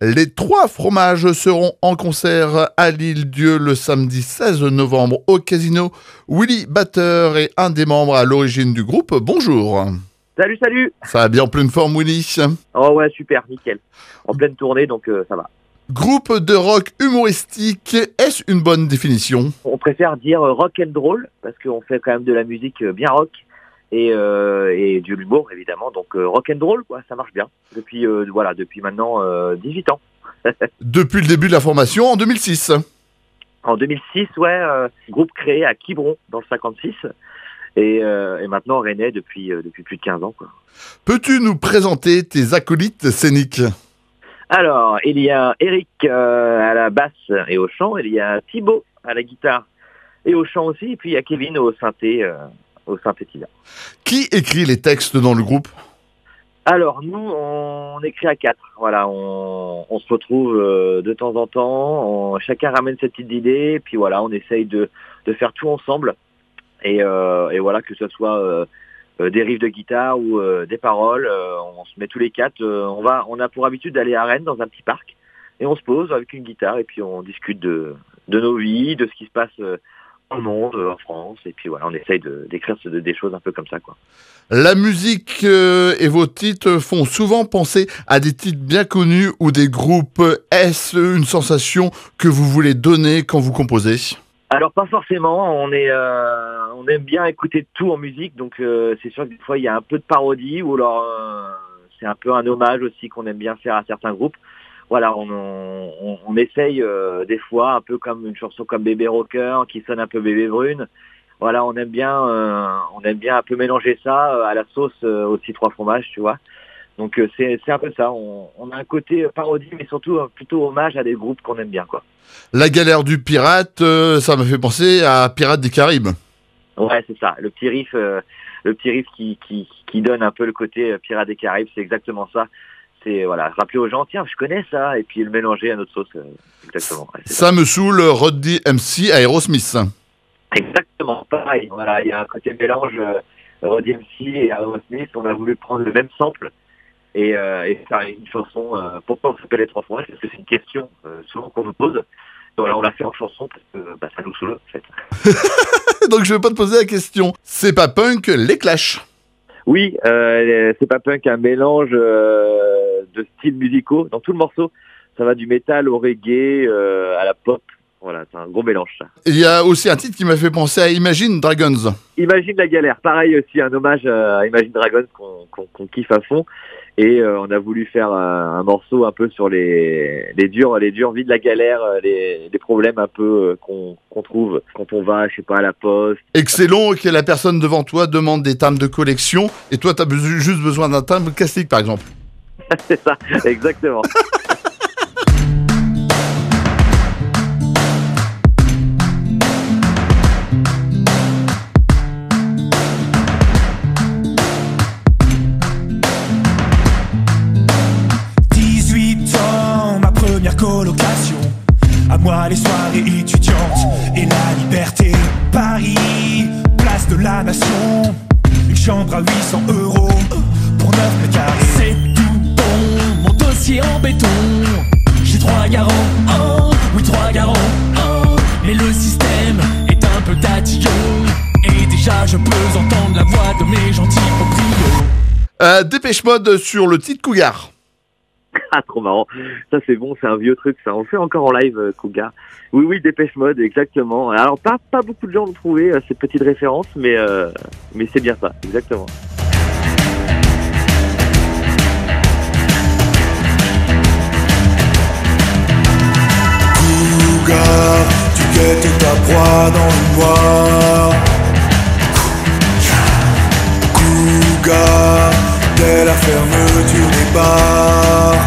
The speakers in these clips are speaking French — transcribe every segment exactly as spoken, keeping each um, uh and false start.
Les trois fromages seront en concert à l'Île-Dieu le samedi seize novembre au Casino. Willy, batteur et un des membres à l'origine du groupe, bonjour. Salut, salut. Ça va bien en pleine forme, Willy? Oh ouais, super, nickel. En pleine tournée, donc euh, ça va. Groupe de rock humoristique, est-ce une bonne définition? On préfère dire euh, rock and roll, parce qu'on fait quand même de la musique euh, bien rock, et, euh, et de l'humour, évidemment. Donc euh, rock and roll, quoi, ça marche bien. Depuis, euh, voilà, depuis maintenant euh, dix-huit ans. Depuis le début de la formation, en deux mille six. En deux mille six, ouais, euh, groupe créé à Quiberon, dans le cinquante-six. Et, euh, et maintenant rennais depuis, euh, depuis plus de quinze ans, quoi. Peux-tu nous présenter tes acolytes scéniques? Alors, il y a Eric euh, à la basse et au chant, il y a Thibaut à la guitare et au chant aussi, et puis il y a Kevin au synthé, euh, au synthétiseur. Qui écrit les textes dans le groupe? Alors, nous, on écrit à quatre. Voilà, on, on se retrouve euh, de temps en temps, on, chacun ramène ses petites idées, et puis voilà, on essaye de, de faire tout ensemble. Et, euh, et voilà, que ce soit euh, euh, des riffs de guitare ou euh, des paroles, euh, on se met tous les quatre. Euh, on va, on a pour habitude d'aller à Rennes dans un petit parc et on se pose avec une guitare et puis on discute de, de nos vies, de ce qui se passe euh, dans le monde, euh, en France. Et puis voilà, on essaye de, d'écrire de, des choses un peu comme ça, quoi. La musique euh, et vos titres font souvent penser à des titres bien connus ou des groupes. Est-ce une sensation que vous voulez donner quand vous composez? Alors pas forcément, on est, euh, on aime bien écouter tout en musique, donc euh, c'est sûr que des fois il y a un peu de parodie ou alors euh, c'est un peu un hommage aussi qu'on aime bien faire à certains groupes. Voilà, on, on, on essaye euh, des fois un peu comme une chanson comme Bébé Rocker qui sonne un peu Bébé Brune. Voilà, on aime bien, euh, on aime bien un peu mélanger ça euh, à la sauce euh, aussi trois fromages, tu vois. Donc euh, c'est, c'est un peu ça. On, on a un côté parodie, mais surtout euh, plutôt hommage à des groupes qu'on aime bien, quoi. La galère du pirate, euh, ça m'a fait penser à Pirates des Caraïbes. Ouais, c'est ça. Le petit riff, euh, le petit riff qui, qui qui donne un peu le côté euh, Pirates des Caraïbes, c'est exactement ça. C'est voilà, rappeler aux gens, tiens, je connais ça, et puis le mélanger à notre sauce, euh, exactement. Ouais, c'est Ça, ça me saoule, Roddy M C, Aerosmith. Exactement, pareil. Voilà, il y a un côté mélange euh, Rod D M C et Aerosmith. On a voulu prendre le même sample et, euh, et faire une chanson. Euh, pourquoi on s'appelle les trois fromages? Parce que c'est une question euh, souvent qu'on nous pose. Voilà, on l'a fait en chanson parce que bah, ça nous saoule, en fait. Donc je vais pas te poser la question. C'est pas punk, les Clash. Oui, euh, c'est pas punk, un mélange euh, de styles musicaux dans tout le morceau. Ça va du métal au reggae, euh, à la pop. Voilà, c'est un gros mélange, ça. Il y a aussi un titre qui m'a fait penser à Imagine Dragons. Imagine la galère. Pareil aussi, un hommage à Imagine Dragons qu'on, qu'on, qu'on kiffe à fond. Et euh, on a voulu faire un, un morceau un peu sur les, les dures, les dures vies de la galère, les, les problèmes un peu euh, qu'on, qu'on trouve quand on va, je sais pas, à la poste. Excellent que la personne devant toi demande des timbres de collection et toi t'as besoin, juste besoin d'un timbre classique par exemple. C'est ça, exactement. Colocation, à moi les soirées étudiantes et la liberté. Paris, place de la Nation, une chambre à huit cents euros pour neuf mètres carrés. C'est tout bon, mon dossier en béton. J'ai trois garants, oh, oui trois garants, oh, mais le système est un peu tatillon. Et déjà je peux entendre la voix de mes gentils proprios. Euh, Dépêche Mode sur le titre Cougar. Ah, trop marrant. Ça, c'est bon, c'est un vieux truc, ça. On le fait encore en live, euh, Cougar. Oui, oui, Dépêche Mode, exactement. Alors, pas, pas beaucoup de gens ont trouvé euh, ces petites références, mais, euh, mais c'est bien ça, exactement. Cougar, tu guettes ta proie dans le noir. Cougar, dès la fermeture des bars.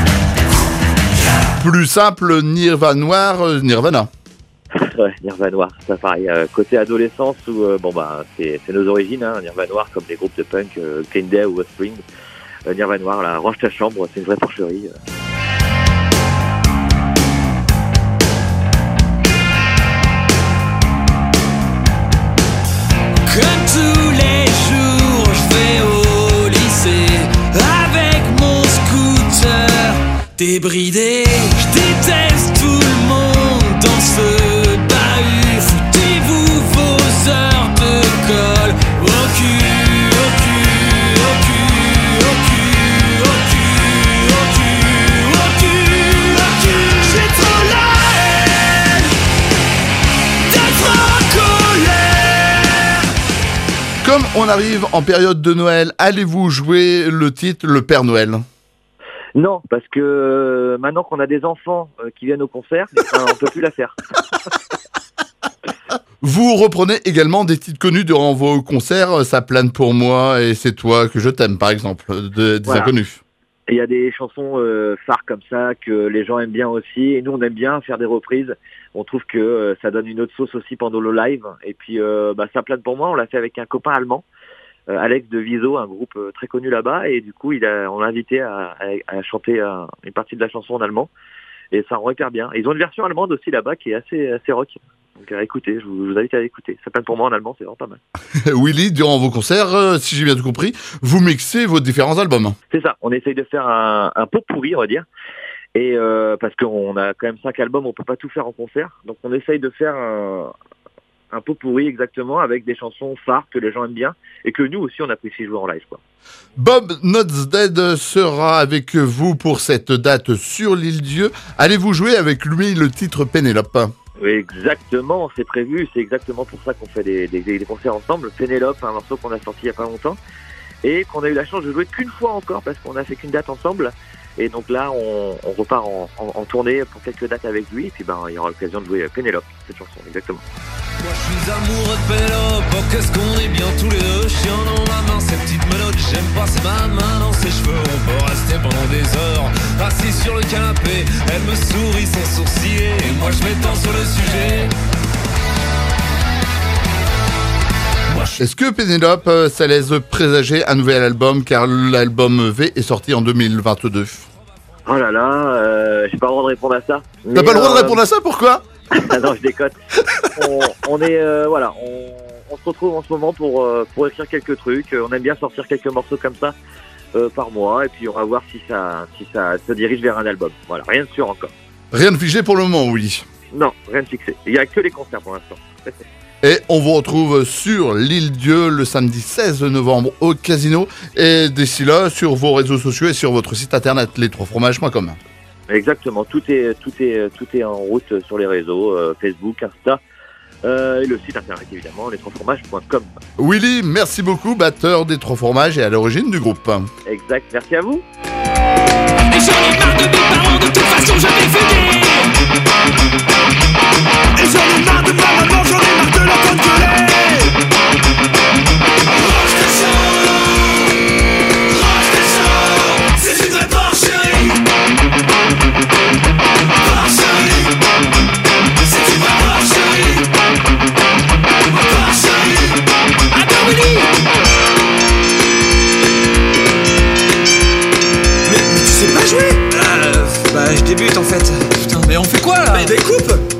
Plus simple, Nirvana, euh, Nirvana. Ouais, Nirvana, ça pareil. Euh, côté adolescence, où, euh, bon bah, c'est, c'est nos origines, hein, Nirvana, comme les groupes de punk, euh, Green Day ou Offspring. Euh, Nirvana, là, range ta chambre, c'est une vraie porcherie. Euh. Comme tous les jours, je vais au lycée avec mon scooter. débridé. Je déteste tout le monde dans ce bahut. Foutez-vous vos heures de colle au cul, au cul, au cul, au cul, au cul, au cul, au cul, au cul. J'ai trop la haine d'être en colère. Comme on arrive en période de Noël, allez-vous jouer le titre Le Père Noël ? Non, parce que euh, maintenant qu'on a des enfants euh, qui viennent au concert, euh, on peut plus la faire. Vous reprenez également des titres connus durant vos concerts, Ça plane pour moi et C'est toi que je t'aime, par exemple, de, des Voilà. inconnus. Et il y a des chansons euh, phares comme ça que les gens aiment bien aussi. Et nous, on aime bien faire des reprises. On trouve que euh, ça donne une autre sauce aussi pendant le live. Et puis, euh, bah, Ça plane pour moi, on l'a fait avec un copain allemand. Euh, Alex de Viso, un groupe euh, très connu là-bas, et du coup, il a, on l'a invité à, à, à chanter euh, une partie de la chanson en allemand, et ça rend hyper bien. Et ils ont une version allemande aussi là-bas qui est assez, assez rock. Donc à écouter, je vous, je vous invite à l'écouter. Ça plane pour moi en allemand, c'est vraiment pas mal. Willy, durant vos concerts, euh, si j'ai bien tout compris, vous mixez vos différents albums. C'est ça, on essaye de faire un, un pot pourri, on va dire. Et euh, parce qu'on a quand même cinq albums, on peut pas tout faire en concert, donc on essaye de faire un, un pot pourri exactement avec des chansons phares que les gens aiment bien et que nous aussi on apprécie jouer en live, quoi. Bob Nots Dead sera avec vous pour cette date sur l'île Dieu. Allez-vous jouer avec lui le titre Pénélope ? Oui, exactement, c'est prévu, c'est exactement pour ça qu'on fait des, des, des concerts ensemble. Pénélope, un morceau qu'on a sorti il y a pas longtemps et qu'on a eu la chance de jouer qu'une fois encore parce qu'on a fait qu'une date ensemble. Et donc là, on, on repart en, en, en tournée pour quelques dates avec lui. Et puis ben, il y aura l'occasion de jouer Pénélope, cette chanson, exactement. Moi je suis amoureux de Pénélope, oh qu'est-ce qu'on est bien tous les deux. Chien dans ma main, ces petites menottes, j'aime pas ses ma main dans ses cheveux. On peut rester pendant des heures, assis sur le canapé. Elle me sourit sans sourciller, et moi je m'étends sur le sujet. Est-ce que Pénélope, ça laisse présager un nouvel album, car l'album V est sorti en deux mille vingt-deux? Oh là là, euh, j'ai pas le droit de répondre à ça. T'as pas le droit de répondre à ça, pourquoi? Ah non, je décote. on, on est, euh, voilà, on, on se retrouve en ce moment pour, euh, pour écrire quelques trucs. On aime bien sortir quelques morceaux comme ça euh, par mois, et puis on va voir si ça, si ça se dirige vers un album. Voilà, rien de sûr encore. Rien de figé pour le moment, oui. Non, rien de fixé. Il y a que les concerts pour l'instant. Et on vous retrouve sur l'île Dieu le samedi seize novembre au Casino. Et d'ici là, sur vos réseaux sociaux et sur votre site internet les trois fromages point com. Exactement, tout est, tout est, tout est en route sur les réseaux, euh, Facebook, Insta, euh, et le site internet évidemment, les trois fromages point com. Willy, merci beaucoup, batteur des Trois Fromages et à l'origine du groupe. Exact, merci à vous. Et j'en ai marre de mes parents, de toute façon je vais fumer. Et j'en ai marre de ma maman, j'en ai marre de la bonne colère. Range tes choses, range tes choses, c'est une vraie porcherie. Porcherie, c'est une vraie porcherie. Porcherie, attends Willy. Mais, mais tu sais pas jouer? Euh, bah je débute en fait. Putain, mais on fait quoi là? Bah découpe.